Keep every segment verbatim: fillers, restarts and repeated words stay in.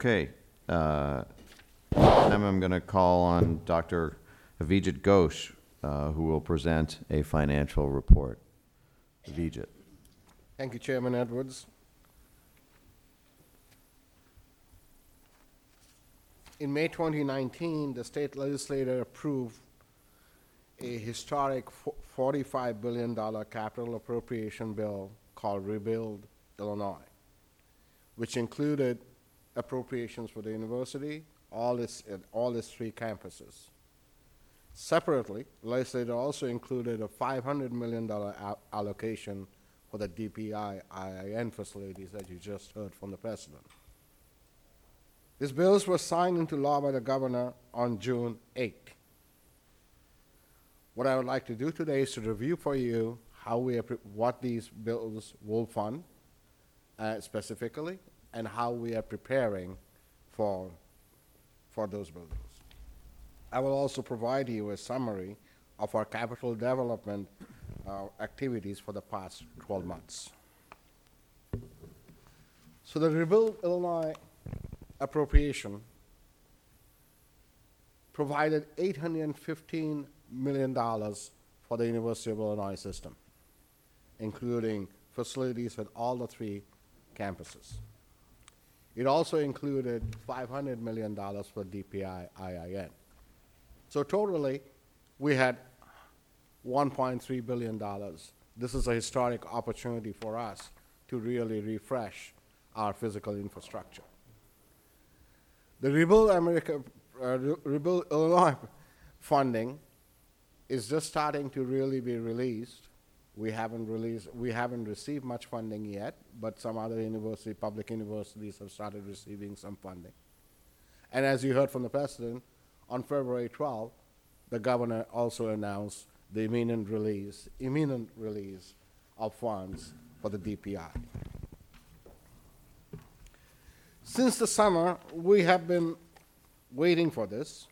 Okay. Uh, Now I'm going to call on Doctor Avijit Ghosh, uh, who will present a financial report. Avijit. Thank you, Chairman Edwards. In May twenty nineteen, the state legislature approved a historic forty-five billion dollars capital appropriation bill called Rebuild Illinois, which included appropriations for the university, all its, all its three campuses. Separately, the legislature also included a five hundred million dollars allocation for the D P I I I N facilities that you just heard from the president. These bills were signed into law by the governor on June eighth. What I would like to do today is to review for you how we are, what these bills will fund uh, specifically, and how we are preparing for, for those buildings. I will also provide you a summary of our capital development uh, activities for the past twelve months. So the Rebuild Illinois appropriation provided eight hundred fifteen million dollars for the University of Illinois system, including facilities at all the three campuses. It also included five hundred million dollars for D P I I I N. So totally, we had one point three billion dollars. This is a historic opportunity for us to really refresh our physical infrastructure. The Rebuild America, uh, Re- Rebuild Illinois funding is just starting to really be released. We haven't released, we haven't received much funding yet, but some other university, public universities have started receiving some funding. And as you heard from the president, on February twelfth, the governor also announced the imminent release, imminent release of funds for the D P I. Since the summer, we have been waiting for this,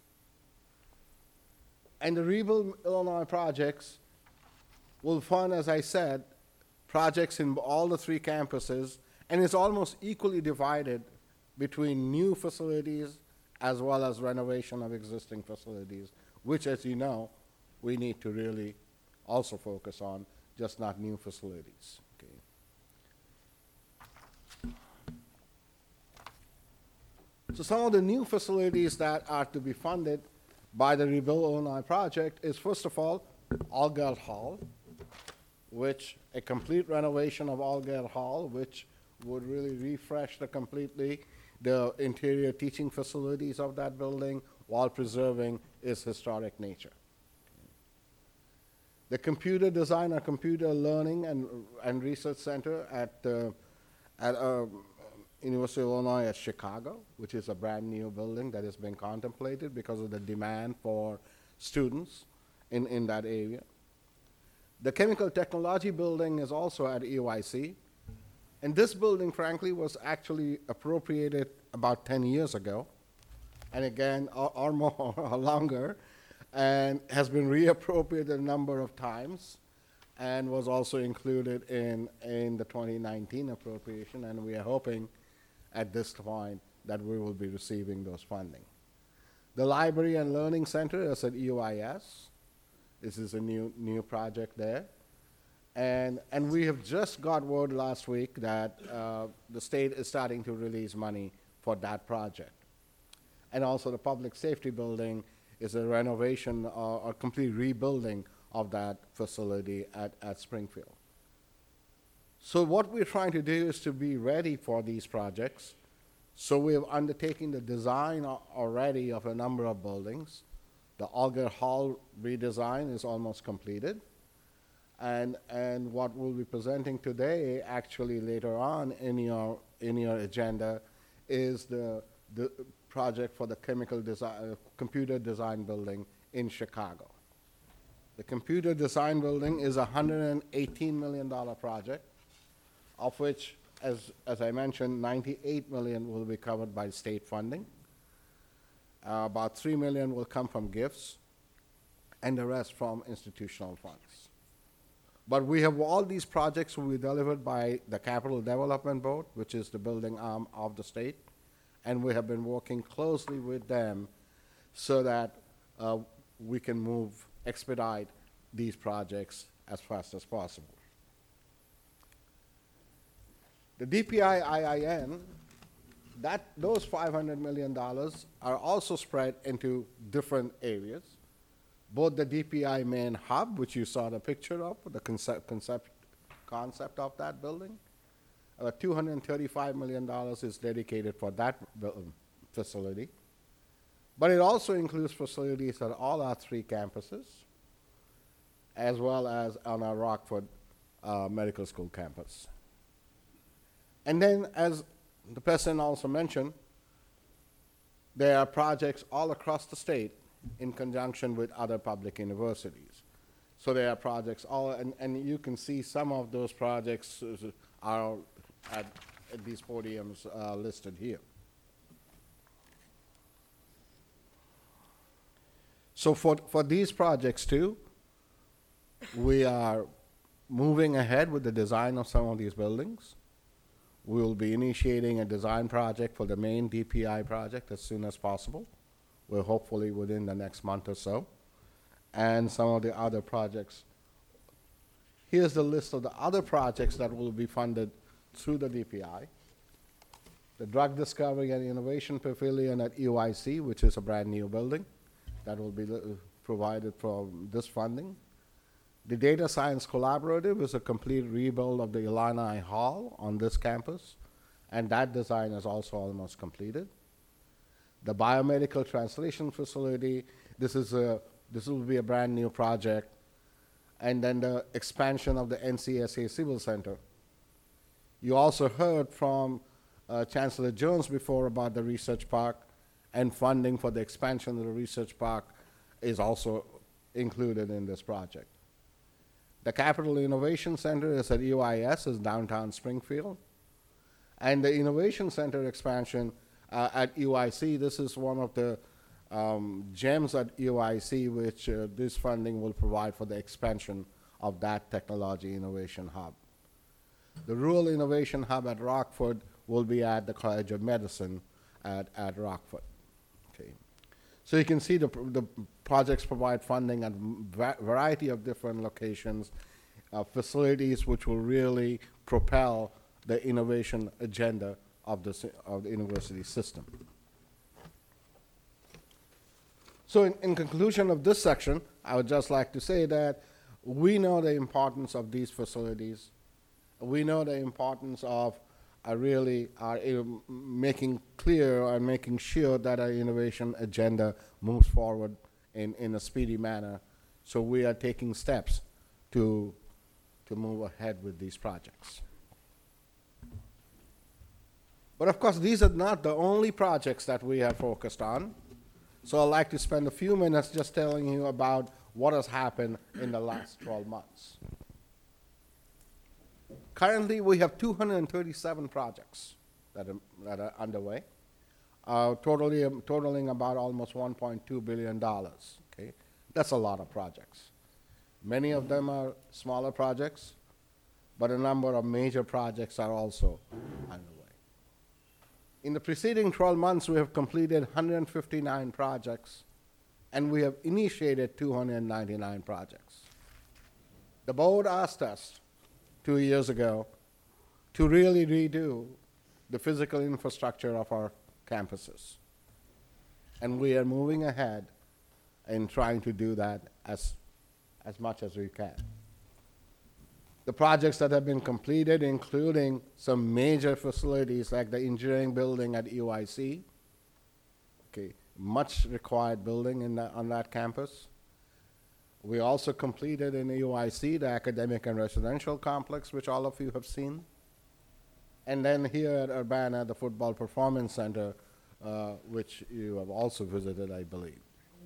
and the Rebuild Illinois projects will fund, as I said, projects in all the three campuses, and it's almost equally divided between new facilities as well as renovation of existing facilities, which, as you know, we need to really also focus on, just not new facilities. Okay. So some of the new facilities that are to be funded by the Rebuild Illinois project is, first of all, Allgeld Hall, which a complete renovation of Allgeld Hall, which would really refresh the completely the interior teaching facilities of that building while preserving its historic nature. The Computer Design or Computer Learning and, and Research Center at, uh, at uh, University of Illinois at Chicago, which is a brand new building that is being contemplated because of the demand for students in, in that area. The Chemical Technology Building is also at E Y C. And this building, frankly, was actually appropriated about ten years ago, and again, or, or more, or longer, and has been reappropriated a number of times, and was also included in, in the twenty nineteen appropriation, and we are hoping at this point that we will be receiving those funding. The Library and Learning Center is at U I S. This is a new, new project there. And, and we have just got word last week that uh, the state is starting to release money for that project. And also the Public Safety Building is a renovation or, or complete rebuilding of that facility at, at Springfield. So what we're trying to do is to be ready for these projects. So we have undertaken the design already of a number of buildings. The Allgeld Hall redesign is almost completed. And, and what we'll be presenting today, actually later on in your, in your agenda, is the, the project for the chemical design, uh, computer design building in Chicago. The computer design building is a one hundred eighteen million dollars project, of which, as, as I mentioned, ninety-eight million dollars will be covered by state funding. Uh, about three million dollars will come from gifts, and the rest from institutional funds. But we have all these projects will be delivered by the Capital Development Board, which is the building arm of the state, and we have been working closely with them so that uh, we can move, expedite these projects as fast as possible. The D P I I I N, that, those five hundred million dollars are also spread into different areas. Both the D P I main hub, which you saw the picture of, the concept, concept, concept of that building, uh, two hundred thirty-five million dollars is dedicated for that buil- facility. But it also includes facilities at all our three campuses, as well as on our Rockford uh, Medical School campus. And then, as the president also mentioned, there are projects all across the state in conjunction with other public universities. So there are projects all, and, and you can see some of those projects are at, at these podiums uh, listed here. So for, for these projects too, we are moving ahead with the design of some of these buildings. We will be initiating a design project for the main D P I project as soon as possible. We're hopefully within the next month or so. And some of the other projects. Here's the list of the other projects that will be funded through the D P I. The Drug Discovery and Innovation Pavilion at U I C, which is a brand new building that will be provided from this funding. The Data Science Collaborative is a complete rebuild of the Illini Hall on this campus, and that design is also almost completed. The Biomedical Translation Facility, this is a, this will be a brand new project, and then the expansion of the N C S A Civil Center. You also heard from uh, Chancellor Jones before about the Research Park, and funding for the expansion of the Research Park is also included in this project. The Capital Innovation Center is at U I S, is downtown Springfield. And the Innovation Center expansion uh, at U I C, this is one of the um, gems at U I C, which uh, this funding will provide for the expansion of that technology innovation hub. The Rural Innovation Hub at Rockford will be at the College of Medicine at, at Rockford. Okay. So you can see the, the projects provide funding at a variety of different locations, uh, facilities which will really propel the innovation agenda of the, of the university system. So in, in conclusion of this section, I would just like to say that we know the importance of these facilities. We know the importance of uh, really uh, making clear and making sure that our innovation agenda moves forward in, in a speedy manner. So we are taking steps to, to move ahead with these projects. But of course, these are not the only projects that we are focused on. So I'd like to spend a few minutes just telling you about what has happened in the last twelve months. Currently, we have two hundred thirty-seven projects that are, that are underway, uh, totally, um, totaling about almost one point two billion dollars. Okay? That's a lot of projects. Many of them are smaller projects, but a number of major projects are also underway. In the preceding twelve months, we have completed one hundred fifty-nine projects, and we have initiated two hundred ninety-nine projects. The board asked us two years ago to really redo the physical infrastructure of our campuses. And we are moving ahead in trying to do that as, as much as we can. The projects that have been completed, including some major facilities like the engineering building at U I C, okay, much required building in that, on that campus. We also completed in U I C the academic and residential complex, which all of you have seen. And then here at Urbana, the Football Performance Center, uh, which you have also visited, I believe.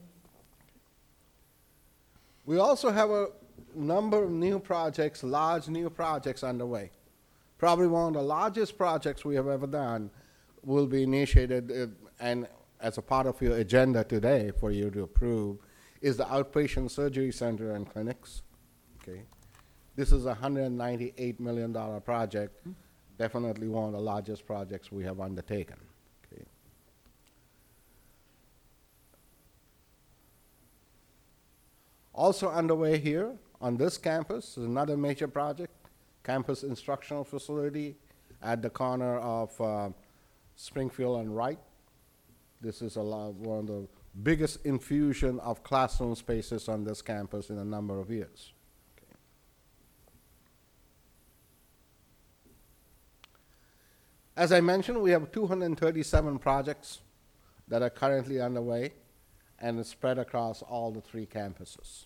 We also have a number of new projects, large new projects underway. Probably one of the largest projects we have ever done will be initiated, uh, and as a part of your agenda today for you to approve, is the Outpatient Surgery Center and Clinics. Okay. This is a one hundred ninety-eight million dollars project, definitely one of the largest projects we have undertaken. Okay. Also underway here on this campus is another major project, campus instructional facility at the corner of uh, Springfield and Wright. This is a lot, one of the biggest infusion of classroom spaces on this campus in a number of years. Okay. As I mentioned, we have two hundred thirty-seven projects that are currently underway and is spread across all the three campuses.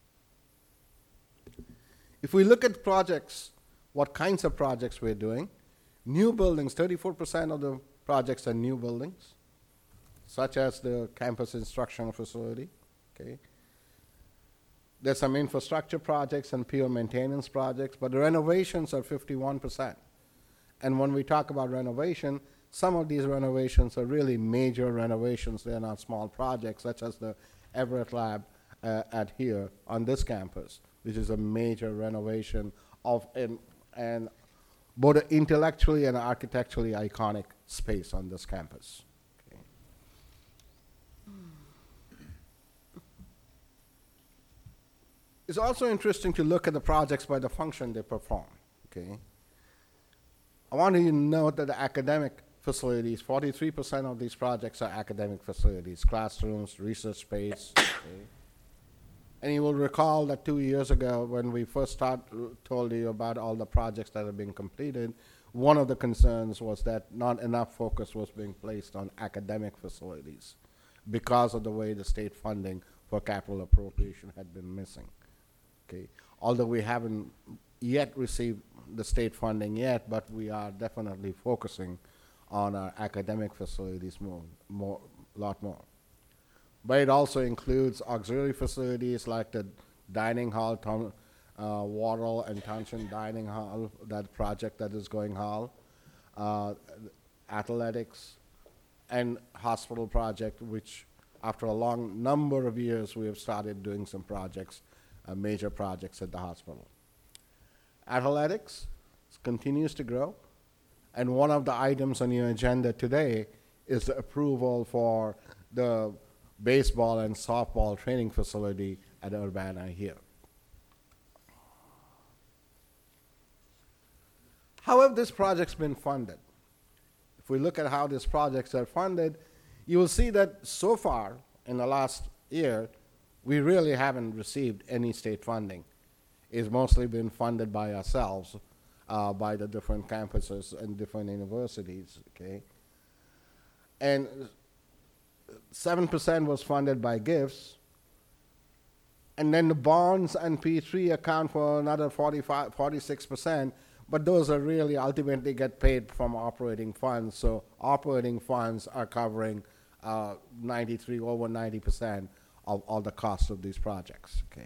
If we look at projects, what kinds of projects we're doing, new buildings, thirty-four percent of the projects are new buildings, such as the campus instructional facility. Okay. There's some infrastructure projects and pure maintenance projects, but the renovations are fifty-one percent. And when we talk about renovation, some of these renovations are really major renovations. They're not small projects, such as the Everett Lab uh, at here on this campus, which is a major renovation of an, an both an intellectually and architecturally iconic space on this campus. Okay. It's also interesting to look at the projects by the function they perform. Okay. I want you to note that the academic facilities, forty-three percent of these projects are academic facilities, classrooms, research space. Okay. And you will recall that two years ago when we first start, told you about all the projects that have been completed, one of the concerns was that not enough focus was being placed on academic facilities because of the way the state funding for capital appropriation had been missing. Okay. Although we haven't yet received the state funding yet, but we are definitely focusing on our academic facilities more, more, lot more. But it also includes auxiliary facilities like the dining hall, ton, uh, Wardle and Townshend Dining Hall, that project that is going hall, uh, athletics, and hospital project, which after a long number of years we have started doing some projects, uh, major projects at the hospital. Athletics continues to grow, and one of the items on your agenda today is the approval for the baseball and softball training facility at Urbana here. How have these projects been funded? If we look at how these projects are funded, you will see that so far in the last year, we really haven't received any state funding. It's mostly been funded by ourselves, uh, by the different campuses and different universities, okay? And seven percent was funded by gifts, and then the bonds and P three account for another forty-five, forty-six percent, but those are really ultimately get paid from operating funds, so operating funds are covering uh, ninety-three, over ninety percent of all the costs of these projects, okay?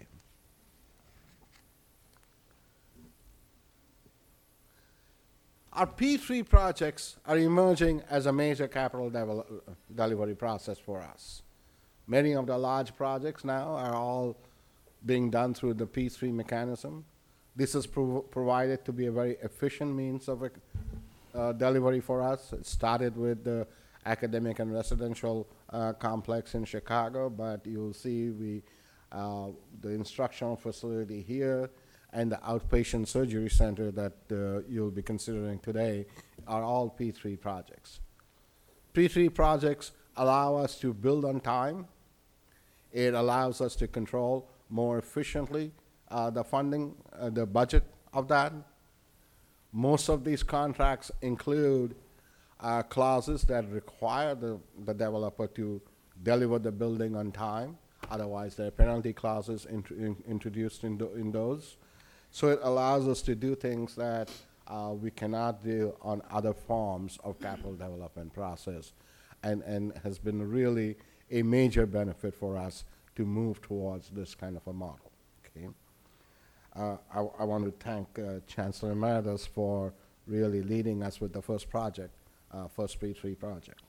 Our P three projects are emerging as a major capital devel- delivery process for us. Many of the large projects now are all being done through the P three mechanism. This is prov- provided to be a very efficient means of a, uh, delivery for us. It started with the academic and residential uh, complex in Chicago, but you'll see we, uh, the instructional facility here and the outpatient surgery center that uh, you'll be considering today are all P three projects. P three projects allow us to build on time. It allows us to control more efficiently uh, the funding, uh, the budget of that. Most of these contracts include uh, clauses that require the, the developer to deliver the building on time. Otherwise, there are penalty clauses int- in, introduced in, the, in those. So it allows us to do things that uh, we cannot do on other forms of capital development process, and, and has been really a major benefit for us to move towards this kind of a model. Okay, uh, I, I want to thank uh, Chancellor Emeritus for really leading us with the first project, uh, first P three project.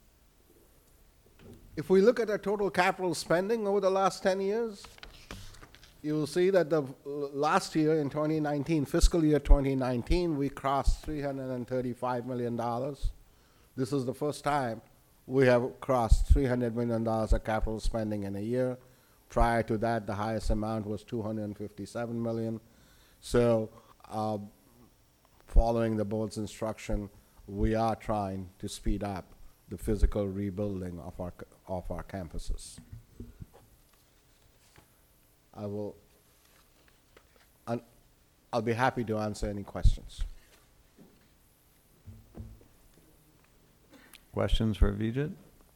If we look at our total capital spending over the last ten years, you will see that the last year in twenty nineteen, fiscal year twenty nineteen, we crossed three hundred thirty-five million dollars. This is the first time we have crossed three hundred million dollars of capital spending in a year. Prior to that, the highest amount was two hundred fifty-seven million. So, uh, following the board's instruction, we are trying to speed up the physical rebuilding of our, c- of our campuses. I will, and I'll be happy to answer any questions. Questions for Vijay?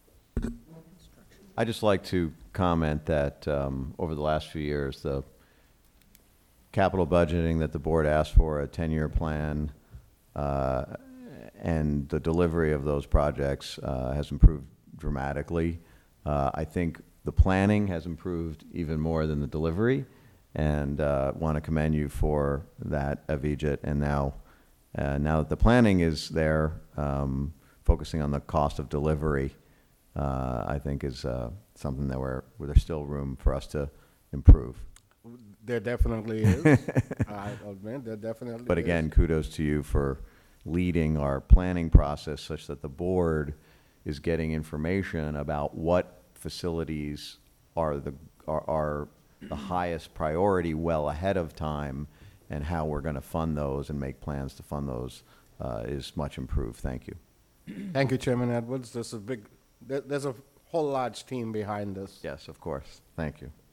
I'd just like to comment that um, over the last few years, the capital budgeting that the board asked for, a ten-year plan, uh, and the delivery of those projects uh, has improved dramatically. Uh, I think the planning has improved even more than the delivery, and uh, want to commend you for that, Avijit. And now, uh, now that the planning is there, um, focusing on the cost of delivery, uh, I think is uh, something that we're, where there's still room for us to improve. There definitely is. I admit, there definitely is. But again, kudos to you for leading our planning process such that the board is getting information about what facilities are the, are, are the highest priority well ahead of time, and how we're going to fund those and make plans to fund those uh, is much improved. Thank you. Thank you, Chairman Edwards. There's a big, there, there's a whole large team behind this. Yes, of course. Thank you.